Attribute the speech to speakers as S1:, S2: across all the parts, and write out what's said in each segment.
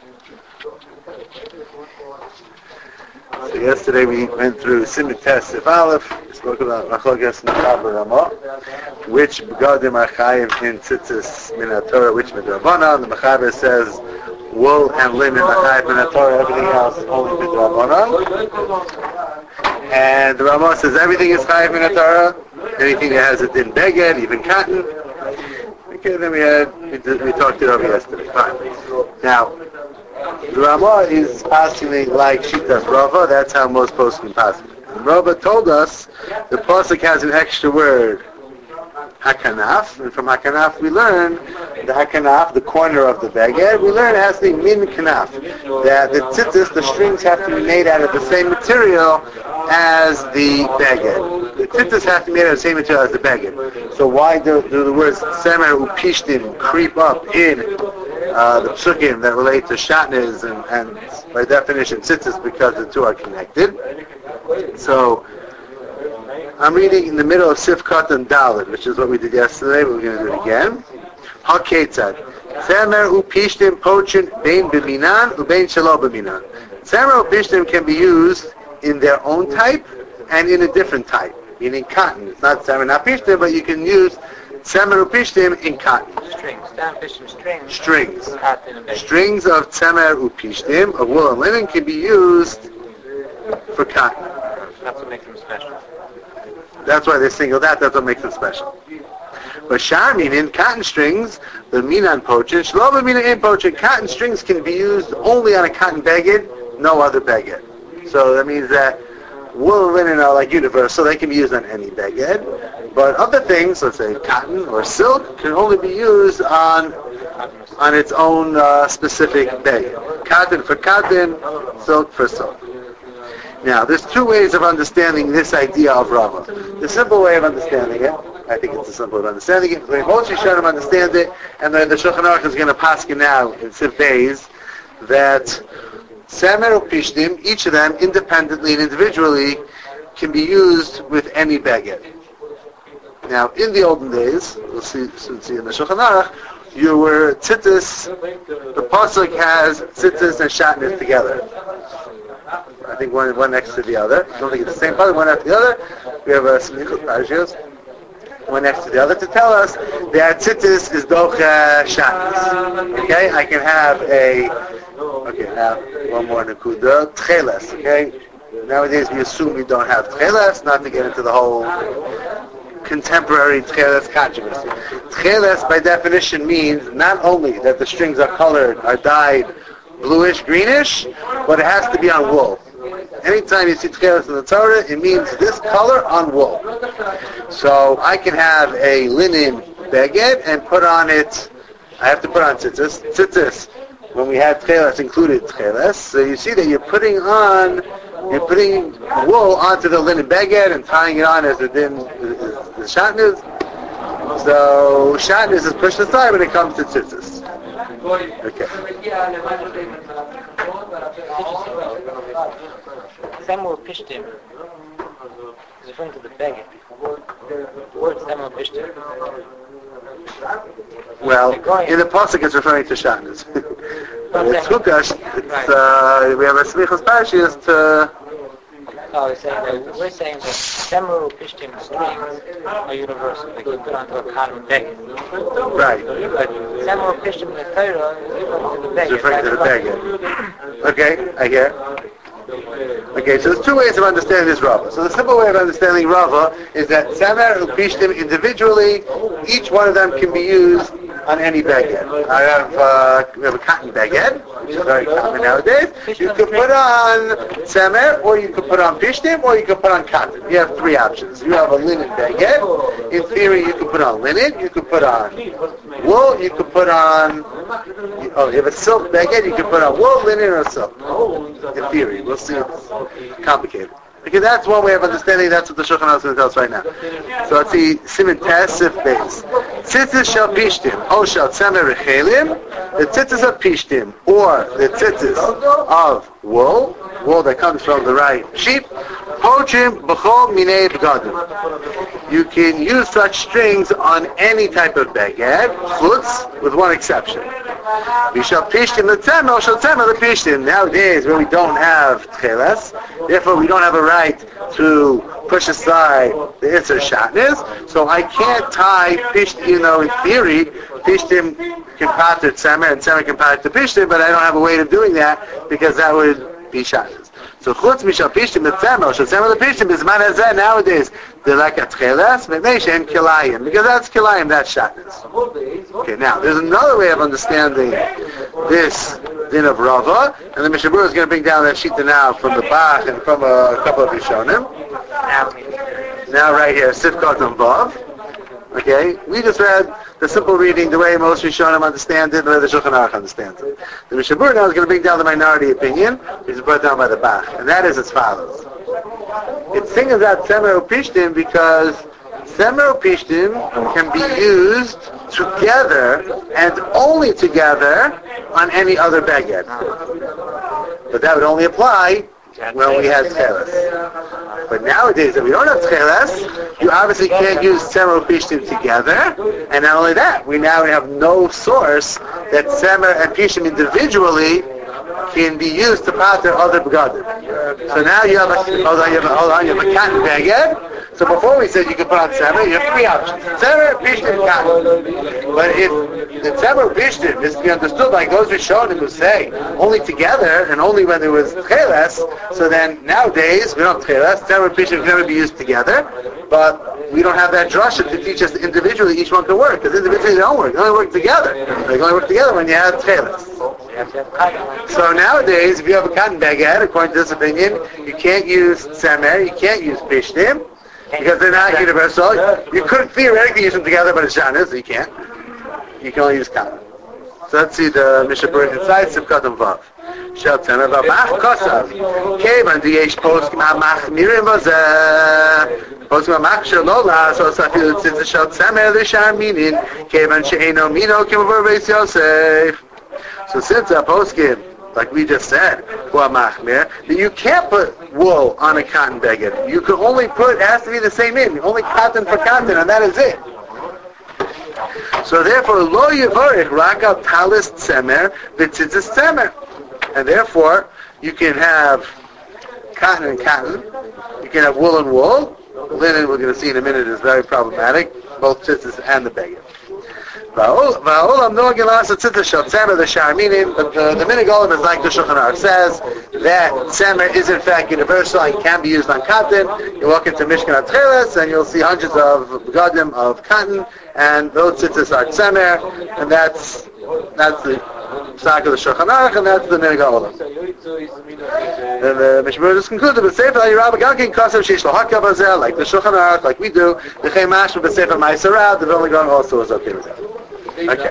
S1: So yesterday we went through Siman Tesif Aleph. We spoke about Machlokas Mechaber Ramah, which Begadim are Chayiv in Tzitzis Min HaTorah, which Midrabanan. The Mechaber says wool and linen are Chayiv Min HaTorah, everything else only Midrabanan. And the Ramah says everything is Chayiv Min HaTorah, anything that has a din beged, even cotton. Okay, then we talked it over yesterday. Fine. Now, the Ramah is passing like Shitas Rava. That's how most poskim pass. Rava told us the pasuk has an extra word, hakanaf, and from hakanaf we learn the hakanaf, the corner of the beged. We learn it has to be min kanaf, that the tzitzis, the strings have to be made out of the same material as the beged. The tzitzis have to be made out of the same material as the beged. So why do the words semer upishtim creep up in the psukim that relate to shatnez and by definition tzitzis, because the two are connected? So I'm reading in the middle of Sifkat and Dalet, which is what we did yesterday, but we're going to do it again. HaKetzad Semer upishtim pochin bein b'minan ubein shelo b'minan. Semer upishtim can be used in their own type and in a different type, meaning cotton. It's not semer upishtim, but you can use semer upishtim in cotton. Strings. Strings of semer upishtim, of wool and linen, can be used for cotton.
S2: That's what makes them special.
S1: That's why they singled out. That's what makes them special. But sharmin in cotton strings, the minan pochin, shloba minan in pochin, cotton strings can be used only on a cotton beged, no other beged. So that means that wool and linen are like universal; they can be used on any beged. But other things, let's say cotton or silk, can only be used on its own specific beged. Cotton for cotton, silk for silk. Now, there's two ways of understanding this idea of Rava. The simple way of understanding it, I think it's the simple way of understanding it, the way most Rishonim understand it, and the Shulchan Aruch is going to pass now in Sif Beis, that Semer Upishtim, each of them, independently and individually, can be used with any beged. Now, in the olden days, we'll see in the Shulchan Aruch, you were tzitzis, the pasuk has tzitzis and shatnez together. I think one next to the other. I don't think it's the same pasuk, one after the other. We have a smichut parashiyos, one next to the other, to tell us that tzitzis is docha shatnez. Okay, I can have now one more nakuda, tcheles, okay? Nowadays we assume we don't have tcheles, not to get into the whole contemporary tcheles controversy. Tcheles by definition means not only that the strings are colored, are dyed bluish, greenish, but it has to be on wool. Anytime you see tcheles in the Torah, it means this color on wool. So I can have a linen beged and put on it, I have to put on tzitzis. Tzitzis, when we had tcheles, included tcheles. So you see that you're putting wool onto the linen beged and tying it on as the shatnez. So shatnez is pushed aside when it comes to tzitzis. Okay.
S2: Semer Upishtim is referring to the beged. The word Semer Upishtim.
S1: Well, in the pasuk it's referring to shatnez. But it's hukash. We have a smichos parashiyos to.
S2: We're saying that Semer Upishtim strings are universal. They can put onto a cotton beged.
S1: Right.
S2: But Semer Upishtim in the Torah is referring to the beged.
S1: It's referring to the beged. Okay, I hear. Okay, so there's two ways of understanding this Rava. So the simple way of understanding Rava is that Semer Upishtim individually, each one of them can be used on any beged. We have a cotton beged, which is very common nowadays. You could put on Semer, or you could put on Pishtim, or you could put on cotton. You have three options. You have a linen beged. In theory, you could put on linen. You could put on wool. You could put on... you have a silk beged. You could put on wool, linen, or silk. In theory. We'll see. It's complicated. Because that's one way of understanding. That's what the Shulchan Aruch is going to tell us right now. So let's see. Siman Tesif Beis. Tzitzis shel pishtim, o shel tzemer rechelim. The tzitzis of pishtim, or the tzitzis of wool that comes from the right sheep. Pochim b'chol minei b'gadim. You can use such strings on any type of beged, chutz, with one exception. Bishal Pishtim the Tzemel, Shal Tzemel the Pishtim. Nowadays, where we don't have Tcheles, therefore we don't have a right to push aside the Isser Shatnez, so I can't tie Pishtim, in theory, Pishtim can pater Tzemer and Tzemer can pater Pishtim, but I don't have a way of doing that because that would be Shatnez. So Chutz Mishal Pishtim the Tzemel, Shal Tzemel the Pishtim is Man Hazeh nowadays. They're like a Tcheles, Mepnei Kilayim, because that's Kilayim, that's Shatnez. Okay, now there's another way of understanding this din of Rava, and the Mishnah Berurah is going to bring down that sheet now from the Bach and from a couple of Rishonim. Now right here, Sivkot and Vav. Okay, we just read the simple reading the way most Rishonim understand it, the way the Shulchan Aruch understands it. The Mishnah Berurah now is going to bring down the minority opinion, which is brought down by the Bach, and that is as follows. It singles out Tzemer Upishtim because Tzemer Upishtim can be used together and only together on any other beged. But that would only apply when we had Tcheles. But nowadays, if we don't have Tcheles, you obviously can't use Tzemer Upishtim together. And not only that, we now have no source that Tzemer and Pishtim individually can be used to pater other begadim. So now you have a cotton beged. So before we said you could put on Tzemer, you have three options. Tzemer, Pishtim, cotton. But if the Tzemer, Pishtim is to be understood like those Rishonim who say only together and only when there was Tcheles, so then nowadays we don't have Tcheles. Tzemer and Pishtim can never be used together, but we don't have that drasha to teach us individually each one can work, because individually they don't work. They only work together. They can only work together when you have Tcheles. So nowadays, if you have a cotton beged, according to this opinion, you can't use Tzemer, you can't use Pishtim, because they're not universal. You could theoretically use them together, but it's Shatnez, so you can't. You can only use cotton. So let's see the Mishnah Berurah inside Sivkot and Vav. Shel Tzemer v'Mach Kosav. Kevan diyesh poskim ha'machmirim v'zeh. Poskim ha'mach shelo la'asos afilu tzitz shel Tzemer l'shar minin. Kevan she'eno mino k'mavur beis Yosef. So since a poskim, like we just said, machmir, that you can't put wool on a cotton beged. You can only put, it has to be the same in, only cotton for cotton, and that is it. So therefore, lo yivarich rakav talis tzemer v'tzitzis tzemer. And therefore, you can have cotton and cotton, you can have wool and wool. Linen, we're going to see in a minute, is very problematic, both tzitzis and the beged. But the minig olam is like the Shulchan Aruch says that Tzemer is in fact universal and can be used on cotton. You walk into Mishkan Atcheles and you'll see hundreds of begadim of cotton, and those tzitzis are Tzemer, and that's the psak of the Shulchan Aruch, and that's the minig olam. And the Mishnah Berurah just concluded with Sefer HaYirah Gankin Kosev Sheish Lo Hakav Hazel, like the Shulchan Aruch, like we do. The Chay Mashma B'Sefer Ma'aseh, the Vilna Gaon also is okay with that. Okay.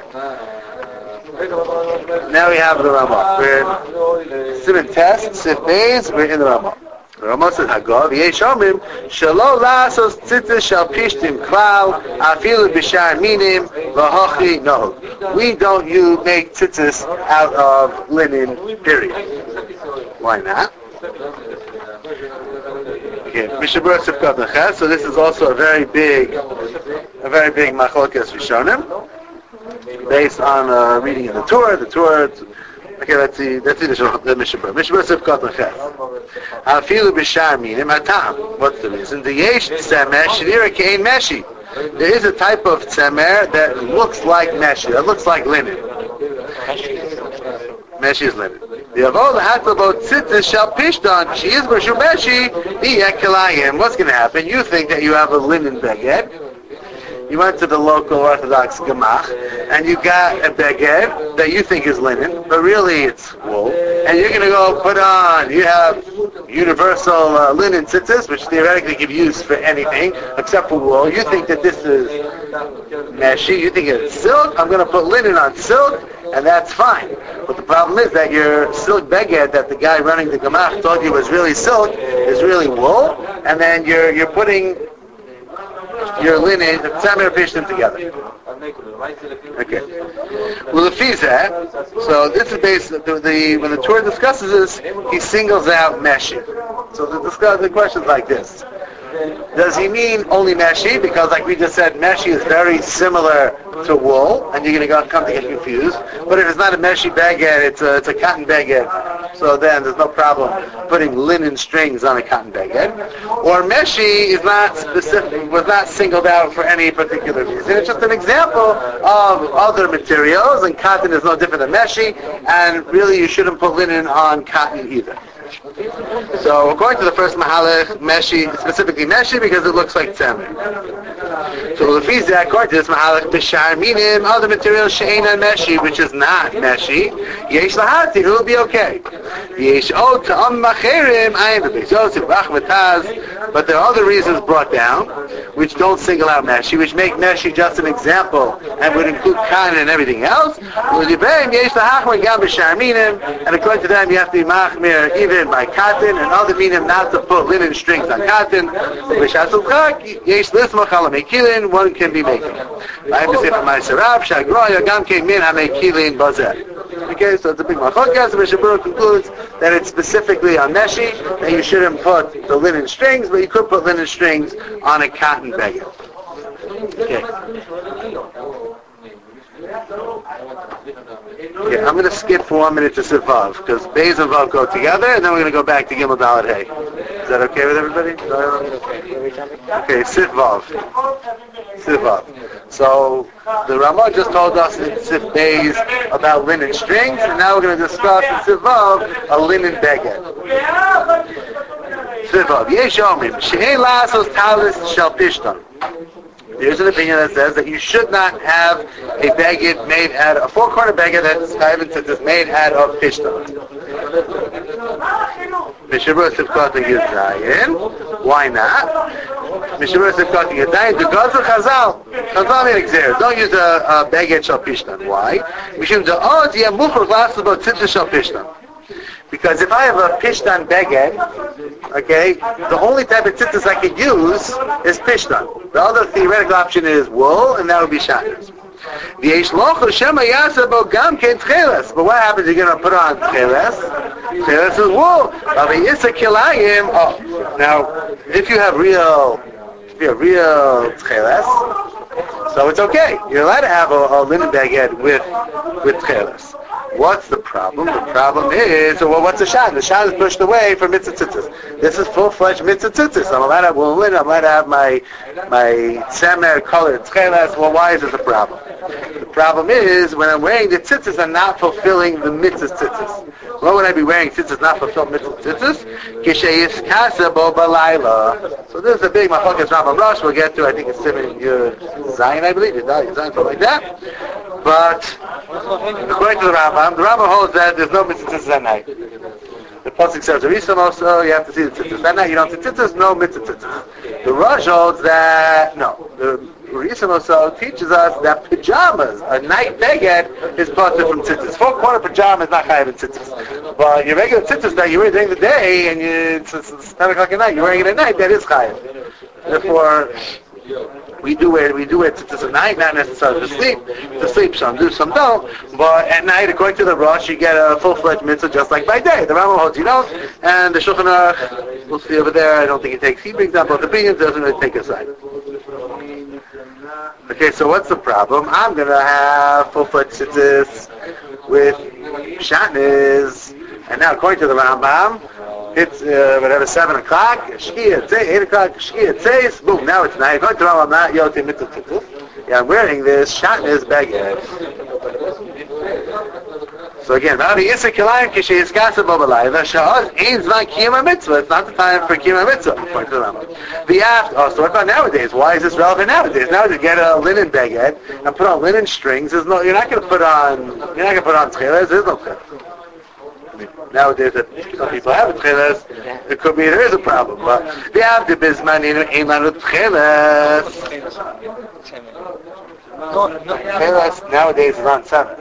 S1: Now we have the Ramah. We're in Siman Test, Sif Beis, we're in the Ramah. The Ramah says, Hagav, Yesh Omrim, Shelo Lasos Tzitzis Shal Pishtim Klal, Afilu B'Shar Minim, V'Hochi Nohug. We don't make tzitzis out of linen, period. Why not? Okay, Mishnah Berurah Sivkot Neches, so this is also a very big Machlokes Rishonim, based on reading in the Torah. Okay, let's see the Mishnah Berurah. Mishnah Berurah Sivkot Neches. Afilu b'shar minim hatam. What's the reason? The yesh tzemer shnira kein meshi. There is a type of tzemer that looks like meshi, that looks like linen. Meshi is linen. The avol hatlabot tzitzis shall pishton. She is b'shu meshi b'yekelayim. What's going to happen? You think that you have a linen beged. You went to the local Orthodox Gemach, and you got a beged that you think is linen, but really it's wool. And you're going to go put on, you have universal linen tzitzis, which theoretically can be used for anything except for wool. You think that this is meshi, you think it's silk, I'm going to put linen on silk, and that's fine. But the problem is that your silk beged that the guy running the Gemach told you was really silk is really wool, and then you're putting your linen, the Tzemer Pishtim together. Okay. Well, the so this is based, when the Torah discusses this, he singles out Meshi. So the question's like this. Does he mean only meshi? Because like we just said, meshi is very similar to wool, and you're going to come to get confused. But if it's not a meshi baguette, it's a cotton baguette. So then there's no problem putting linen strings on a cotton baguette. Or meshi is not specific, was not singled out for any particular reason. It's just an example of other materials, and cotton is no different than meshi, and really you shouldn't put linen on cotton either. So according to the first mahalach, meshi, specifically meshi, because it looks like tzemer. So Lefizah, according to this mahalach, b'shar minim, other materials she'ena meshi, which is not meshi, yesh lahati, it will be okay. Yesh od ta'am macherim, ayin b'beis Yosef, Achmetaz, but there are other reasons brought down, which don't single out meshi, which make meshi just an example, and would include cotton and everything else. And according to them, you have to be machmir even by cotton, and other minim not to put linen strings on cotton. One can be making. Okay, so it's a big machokas. The Mishnah Berurah concludes that it's specifically on meshi, and you shouldn't put the linen strings, but you could put linen strings on a cotton baguette. Okay. Okay, I'm going to skip for 1 minute to Sivav, because Beis and Vav go together, and then we're going to go back to Gimel Dalet Hey. Is that okay with everybody? Okay, Sivav. Sivav. So, the Ramah just told us in Sif Beis about linen strings, and now we're going to discuss in Sivav a linen baguette. Sivav. Yesh Omrim, She'en Lasos Talis Shel Pishtan. There's an opinion that says that you should not have a baguette made out of, a four-corner baguette that's made out of pishtan. Mishabur Sivkot Yudzayin. Why not? Mishabur Sivkot Yudzayin. The gods of Chazal. Chazal made exer. Don't use a baguette shel pishtan. Why? Mishum da'od yeh muchur glasses about tzitz shel pishtan. Because if I have a pishtan baguette, okay, the only type of tzitzis I could use is pishtan. The other theoretical option is wool, and that would be shatnez. But what happens? You're going to put on tcheles. Tcheles is wool. Now, if you have real tcheles, so it's okay. You're allowed to have a linen baguette with tcheles. What's the problem? The problem is, well, what's the shad? The shad is pushed away from mitzvah tzitzis. This is full-fledged mitzvah tzitzis. I'm allowed to have woolen. I'm allowed to have my tzemer colored tcheles. Well, why is this a problem? The problem is, when I'm wearing the tzitzis, I'm not fulfilling the mitzvah tzitzis. What would I be wearing tzitzis not fulfill mitzvah tzitzis? Kishayis kasa bo balayla. So this is a big machokas Rambam Rosh. We'll get to, I think it's Simon Zayin, I believe. Zayin, something like that. But according to the Rambam holds that there's no mitzvah tzitzis at night. The pasuk says the Rishon also, you have to see the tzitzis at night. You don't see tzitzis, no mitzvah tzitzis. The Rosh holds that no. The Rishon also teaches us that pajamas, a night baguette, is parted from tzitzis. Four-corner pajama is not chayav in tzitzis. But your regular tzitzis that you wear during the day, and it's 10 o'clock at night, you're wearing it at night, that is chayav. Therefore, we do wear tzitzis at night, not necessarily to sleep. Some do, some don't. But at night, according to the Rosh, you get a full-fledged mitzvah just like by day. The Rambam holds you don't, and the Shulchan Aruch, we'll see over there, I don't think he brings up both opinions, doesn't really take a side. Okay, so what's the problem? I'm going to have full-fledged tzitzis with shatnez, and now according to the Rambam, it's whatever 7 o'clock, shkia, 8 o'clock, shkia, tzeis, boom, now it's night. According to the Rambam, I'm not yotim mitzvah tzitzis. Yeah, I'm wearing this shatnez baguette. So again, it's not the time for kiyum mitzvah, according to the Rambam. The after, so what about nowadays? Why is this relevant nowadays? Nowadays, get a linen baguette and put on linen strings. You're not going to put on tcheles. There's no tcheles. Nowadays, that some people have tcheles, it could be there is a problem. But the after bisman ain't on tcheles. Tcheles nowadays is on 7.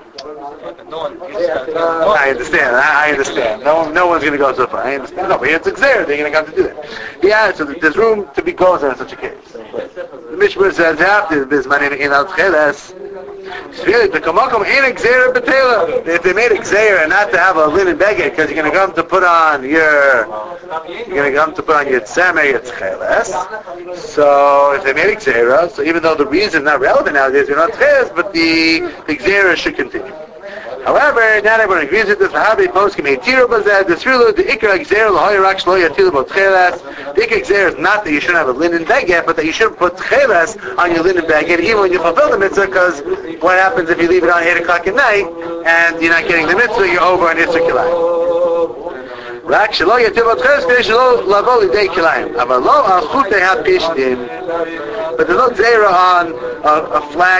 S1: I understand. No one's going to go so far. I understand. No, but it's exer. They're going to come to do that. Yeah, so there's room to be gozer in such a case. The Mishmur says after bisman in al tcheles. Really, the kamakom ain't a gzeira betela. If they made a gzeira not to have a linen beged, because you're going to come to put on your tzemer, your tcheles. So if they made a gzeira, so even though the reason is not relevant nowadays, you're not tcheles, but the gzeira should continue. However, not everyone agrees with this. Habi poskim etiru bazeh. This really the ikra gzeira lahoyerak shlo yatilu bo tcheles. The ikra gzeira is not that you shouldn't have a linen beged, but that you shouldn't put tcheles on your linen beged even when you fulfill the mitzvah. Because what happens if you leave it on 8 o'clock at night and you're not getting the mitzvah? You're over on Isser Kilayim. Rak shlo yatilu bo tcheles k'dei shlo lavo lidei kilayim. Aval lo al chutei hapishtim. But there's no gzeira on a flak.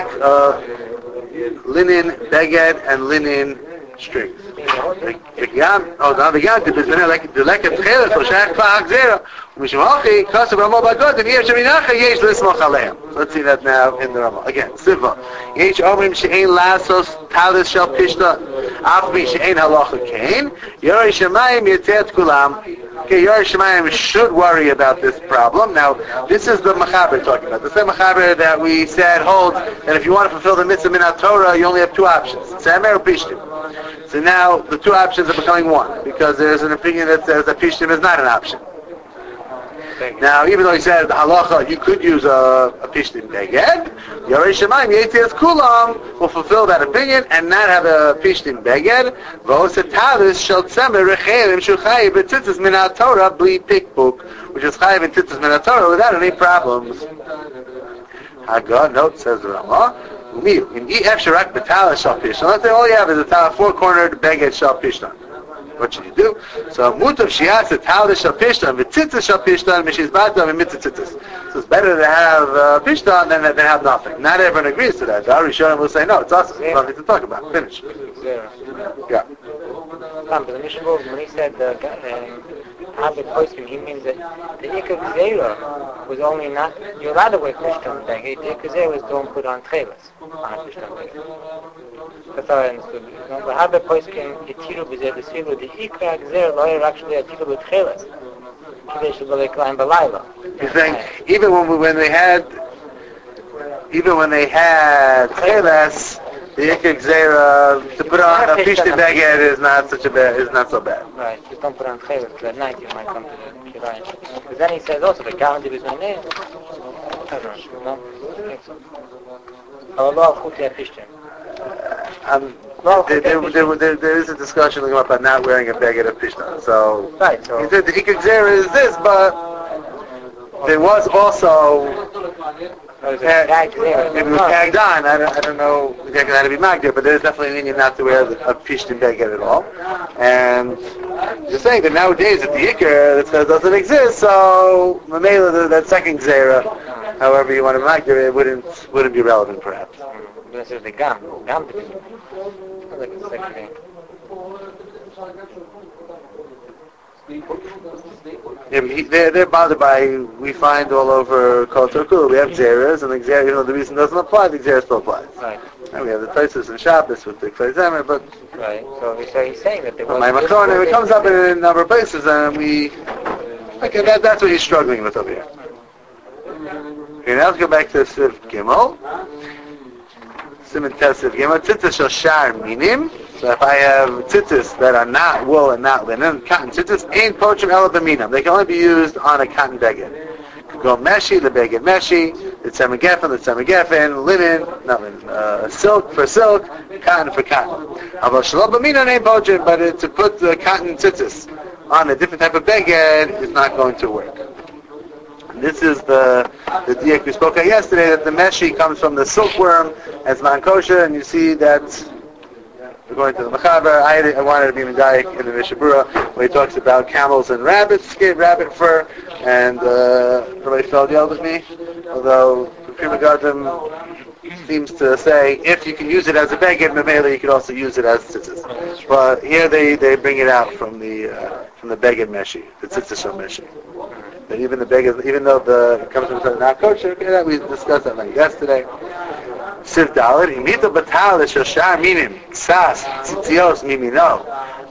S1: Linen beged and linen strings. Let's see that now in the Ramah. Again, Siva. Yesh omrim she'ein lasos talis shel pishta afmi she'ein halacha kain. Yorei shemayim yetzet kulam. Okay, Yorei Shemayim should worry about this problem. Now, this is the Mechaber talking about. The same Mechaber that we said holds that if you want to fulfill the mitzvah minat Torah, you only have two options: Tzemer or Pishtim. So now the two options are becoming one because there's an opinion that says that Pishtim is not an option. Now, even though he said the halacha, you could use a pishtim beged, Yorei Shemayim Yetzias Kulam will fulfill that opinion and not have a pishtim beged. V'oseh talis shel tzemer rechelim shu chayiv b'tzitzis min Torah bli pikbuk, which is chayiv in tzitzis min Torah without any problems. Haggah, note, says the Ramah, in ef sharak b'talis shel pishtan. Let's say all you have is a four-cornered beged shel pishtan. What should you do? So mutav shias talish shel pishtan v'tzitzis shel pishtan mishizbata v'mitzitzitzis. So it's better to have pishtan than have nothing. Not everyone agrees to that. The Arishonim will say no. It's awesome. There's nothing to talk about. Finish. Yeah.
S2: But the Mishnah when he said Habit Poskim, he means that the Ikar Gzeira was only not, you're allowed to wear Pishtan Beged, the Ikar Gzeira was don't put on Tcheles, on Pishtan Beged. That's how I understood it. But Habit Poskim, Etiru B'zeh B'siru, the Ikar Gzeira loyer actually Etiru B'Tcheles. Kidei Shabbalei K'layim B'Layla.
S1: You're saying, even when they had Tcheles, the Ikar Gzeira to put on a Pishtan Beged is not so bad.
S2: Right, just don't put on Tcheles, because at night you might come to the Kirayim. But then he says also, the Kavandim is on there. I don't know. Allah Chutei Pishtan.
S1: There is a discussion about not wearing a beged of Pishtan. So,
S2: right, so
S1: he said the Ikar Gzeira is this, but there was also it was tagged on. I don't know exactly how to be marked there, but there's definitely an Indian not to wear a pishtim beged at all. And you're saying that nowadays at the Ikar that says doesn't exist, so Mamela, that second Gzeira, however you want to mark it, wouldn't be relevant perhaps.
S2: This is the Gam. Like the second thing.
S1: Yeah, they're bothered by, we find all over Kol Torah, we have Gzeiras, and the Gzeira, the reason doesn't apply, the Gzeira still applies.
S2: Right.
S1: And we have the Tosfos and Shabbos with the Kfei Zemer, but...
S2: Right, so he's saying that there was...
S1: My Machon, it comes up in a number of places, and okay, that's what he's struggling with over here. Okay, now let's go back to Siv Gimel. Siman Tes Siv Gimel. Tzitzis shel shar minim. So if I have tzitzis that are not wool and not linen, cotton tzitzis, ain't pochim ela b'minam. They can only be used on a cotton beged. Could go meshi, the beged meshi, the tzemah gefen, linen, not linen, silk for silk, cotton for cotton. Aval shelo b'minam ain't pochim, but to put the cotton tzitzis on a different type of beged is not going to work. This is the diak we spoke about yesterday, that the meshi comes from the silkworm as man kosher, and you see that according to the Mechaber, I wanted to be Medayik in the Mishabura, where he talks about camels and rabbit fur, and Rabbi Feld yelled at me, although the Pri Megadim seems to say, if you can use it as a beged, Mamela, you can also use it as tzitzis. But here they bring it out from the beged meshi, the tzitzis shel meshi. That even the beged, even though it comes from the not kosher, okay, we discussed that like yesterday. Siv Dalet, imita batal shel shar minim, ksas tzitzios mimino,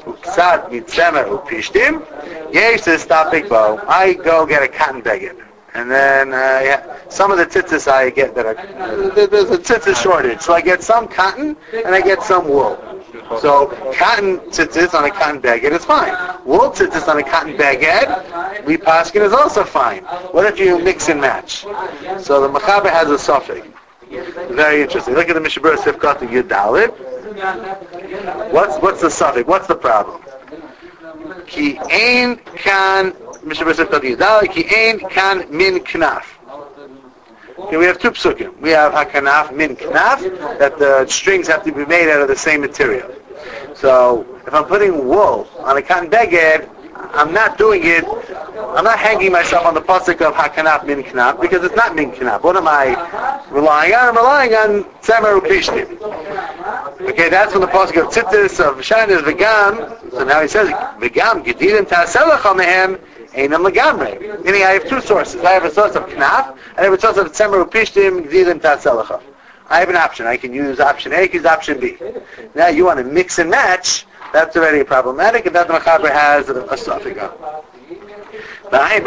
S1: uksat mitzemer upishtim. Yesh this topic bo. I go get a cotton beged. And then some of the tzitzis I get that are, there's a tzitzis shortage. So I get some cotton and I get some wool. So cotton tzitzis on a cotton baguette is fine. Wool tzitzis on a cotton baguette, we paskin, is also fine. What if you mix and match? So the Mechaber has a suffix. Very interesting. Look at the Mishnah Berurah Sifkat to Yud Dalet. What's the suffix? What's the problem? Ki ein kan Mishnah Berurah Sifkat to Yud Dalet. Ki ein kan min knaf. Okay, we have two psukim. We have hakanaf min knaf, that the strings have to be made out of the same material. So if I'm putting wool on a cotton baguette, I'm not hanging myself on the pasuk of hakanaf min knaf, because it's not min knaf. What am I relying on? I'm relying on tzemer upishtim. Okay, that's from the pasuk of tzitzis of shainas v'gam. So now he says v'gam gedilim ta'aselacha mehem einam legamrei. Meaning I have two sources. I have a source of knaf and I have a source of tzemer upishtim gedilim ta'aselacha. I have an option. I can use option A, I can use option B. Now you want to mix and match. That's already problematic, and that the Mechaber has a suffix on. Now I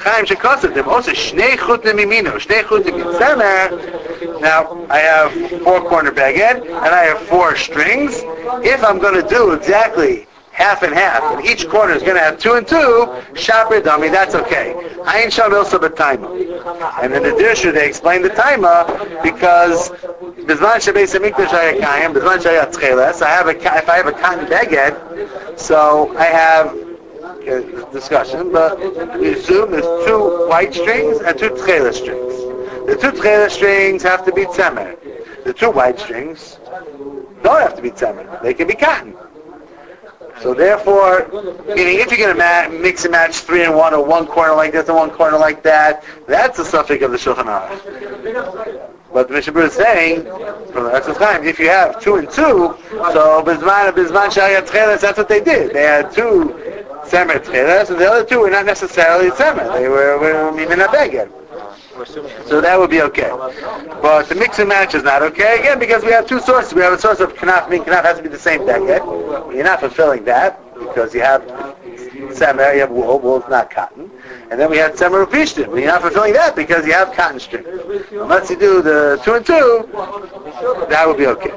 S1: have 4-corner baguette, and I have 4 strings. If I'm going to do exactly half and half, and each corner is going to have 2 and 2, shaper dummy, that's okay. Ayin sham ilsa b'taima. And in the Dirshu they explain the taima because b'zman shebeis hamikdash hayakayim, b'zman sheyat tcheles, if I have a cotton baguette, so I have discussion, but we assume there's 2 white strings and 2 tcheles strings. The 2 tcheles strings have to be tzemer. The 2 white strings don't have to be tzemer. They can be cotton. So therefore, meaning if you're going to mix and match 3 and 1, or 1 corner like this and 1 corner like that, that's the suffix of the Shulchan Aruch. But the Mishnah Berurah is saying, from the Eretz Chaim, if you have 2 and 2, so Bizman Shayat Tcheles, that's what they did. They had 2 Tzemer Tcheles, and the other 2 were not necessarily Tzemer. They were Mimin HaBeged. So that would be okay. But the mix and match is not okay, again, because we have 2 sources. We have a source of knaf. Knaf has to be the same baguette. You're not fulfilling that, because you have tzemer, you have wool. Wool is not cotton. And then we have tzemer upishtim. You're not fulfilling that, because you have cotton string. Unless you do the 2 and 2, that would be okay.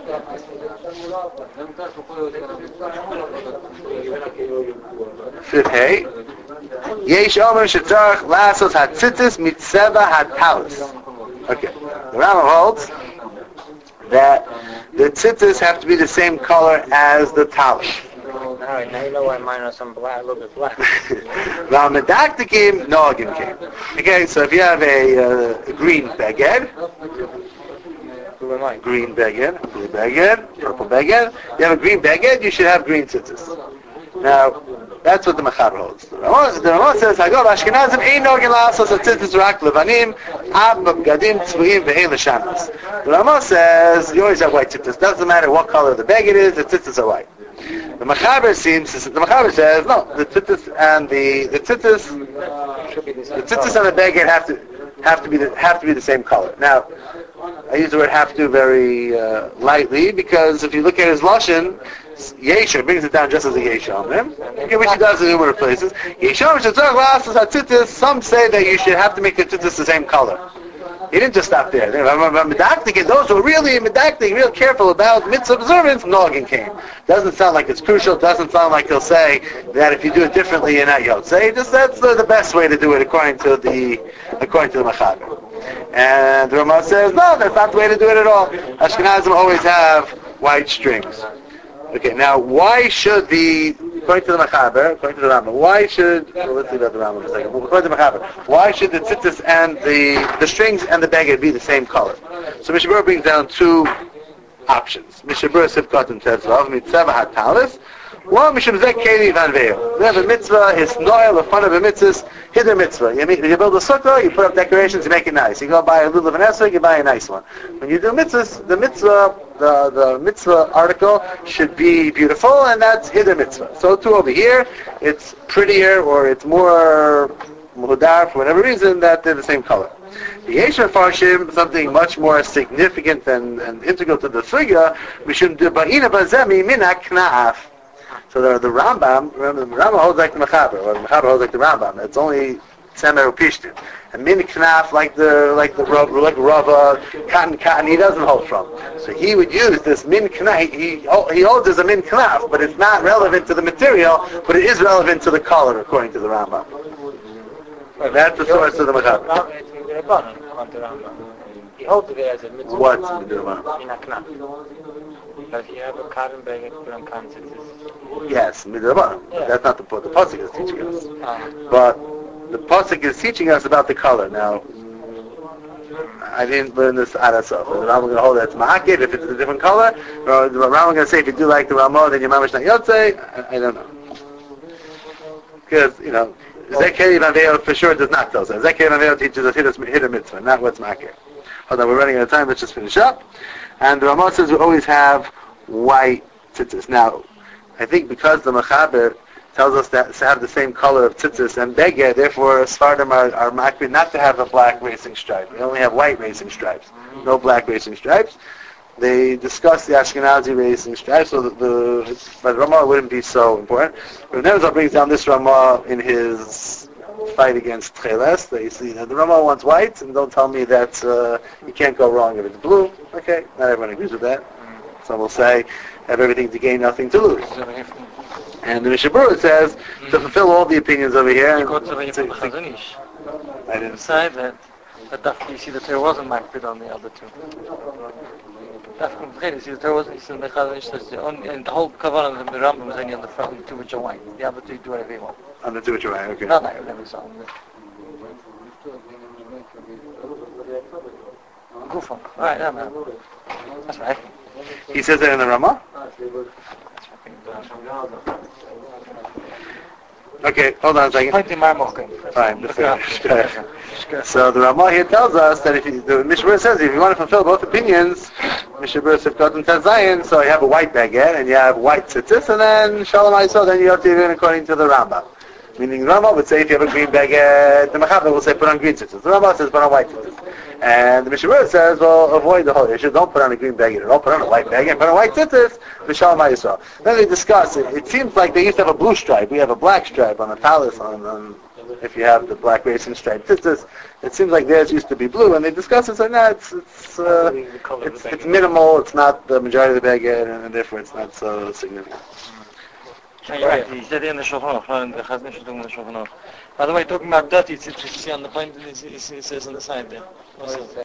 S1: Fifth hay. Yesh omer shetzarach lasos hatzitzis mitzeva hatalis. Okay, the Rambam holds that the tzitzis have to be the same color as the talis.
S2: Alright, now you know why mine are some black, a little bit black.
S1: V'amedaktikim noagim came. Okay, so if you have a green baguette, blue baguette, purple baguette, you have a green baguette, you should have green tzitzis. Now, that's what the Mechaber holds. The Ramah says, "Hagol Ashkenazim ein nogin la'asos hatzitzis rak levanim ab b'bgadim tzvuim ve'ein l'shanas." The Ramah says, you always have white tzitzis. Doesn't matter what color the baguette is, the tzitzis are white. The Mechaber says, no, the tzitzis and the tzitzis and the baguette have to be the same color. Now, I use the word have to very lightly, because if you look at his lashon, Yesha brings it down just as a Yesha, which he does in numerous places. Some say that you should have to make the tzitzis the same color. He didn't just stop there. Those who are really medactic, real careful about mitzvah observance, Noggin came. Doesn't sound like it's crucial. Doesn't sound like he'll say that if you do it differently, you're not Yotzei. Just that's the best way to do it according to the Mechaber. And the Ramah says, no, that's not the way to do it at all. Ashkenazim always have white strings. Okay, now why should according to the Mechaber, according to the Rambam, let's leave out the Rambam for a second. According to the Mechaber, why should the tzitzis and the strings and the baguette be the same color? So Mishnah Berurah brings down 2 options. Mishnah Berurah Sifkat and Tetzvav, Mitzvah HaTalis, one Mishum Zek Keli Van Veil. We have a mitzvah, his noel, in front of a mitzvah, hidden mitzvah. You build a sukkah, you put up decorations, you make it nice. You go buy a lulav and esrog, you buy a nice one. When you do mitzvahs, the mitzvah article should be beautiful, and that's hidden mitzvah. So too over here, it's prettier, or it's more muhudar, for whatever reason, that they're the same color. The Yesher Farshim, something much more significant and integral to the sugya, Mishum Debaina Bazemi Minak Kna'af. So the Rambam holds like the Mechaber, or the Mechaber holds like the Rambam. It's only Tzemer Upishtin. A min knaf like rava, cotton he doesn't hold from. So he would use this min knaf. He holds as a min knaf, but it's not relevant to the material, but it is relevant to the color according to the Rambam. That's the source of the Machaber.
S2: He holds it as a mitzvah.
S1: What's Midrabanan?
S2: In a knaf. Because you have a cotton bag and put on cotton scissors.
S1: Yes, Midrabanan.
S2: Yeah.
S1: That's not the pasuk is teaching us.
S2: Uh-huh.
S1: But the pasuk is teaching us about the color. Now, I didn't learn this out of self. The Rambam going to hold that it's ma'akid if it's a different color, or the Rambam going to say if you do like the Ramah, then your mamash not yotzei. I don't know. Because, Zekei Vaveo for sure does not tell us. Zekei Vaveo teaches us hit a mitzvah, not what's ma'akid. Hold on, we're running out of time. Let's just finish up. And the Ramah says we always have white tzitzis. Now, I think because the Machaber tells us that to have the same color of tzitzis and beged, therefore Sfardim are makbid not to have a black racing stripe. They only have white racing stripes, no black racing stripes. They discuss the Ashkenazi racing stripes, so but Ramah wouldn't be so important. But Nebuchadnezzar brings down this Ramah in his fight against Tcheles. They see the Ramah wants white, and don't tell me that you can't go wrong if it's blue. Okay, not everyone agrees with that. Some will say have everything to gain, nothing to lose. And the Mishnah Berurah says to fulfill all the opinions over here.
S3: I didn't say that you see that there wasn't makbid on the other two. You see that there wasn't. And the whole kavanah of the Rambam was only on the front, the two which are white. The other two do whatever you want.
S1: On the two which are white, okay.
S3: No, I never saw them. Go for it. All right, no, man. That's right.
S1: He says that in the Ramah? Okay, hold on a second. Fine, so the Ramah here tells us that the Mishnah Berurah says if you want to fulfill both opinions, Mishnah Berurah says Kotan Tazayin, so you have a white baguette and you have white tzitzis, and then Shalom Ayisrael, then you have to even according to the Rambam. Meaning the Rambam would say if you have a green baguette, the Machaber will say put on green tzitzis. The Rambam says put on white tzitzis. And the Mishnah Berurah says, well, avoid the whole issue. Don't put on a green baguette at all. Put on a white baguette. Put on white tzitzis. V'shalom Yisrael. Then they discuss it. It seems like they used to have a blue stripe. We have a black stripe on the talus on if you have the black racing stripe tzitzis. It seems like theirs used to be blue. And they discuss it. So no, it's minimal. It's not the majority of the baguette, and therefore it's not so significant.
S3: Right. He said in the Shulchan Aruch, the Chazon should do in the Shulchan Aruch. By the way, talking about dirty, it's on the point, it says on the side there.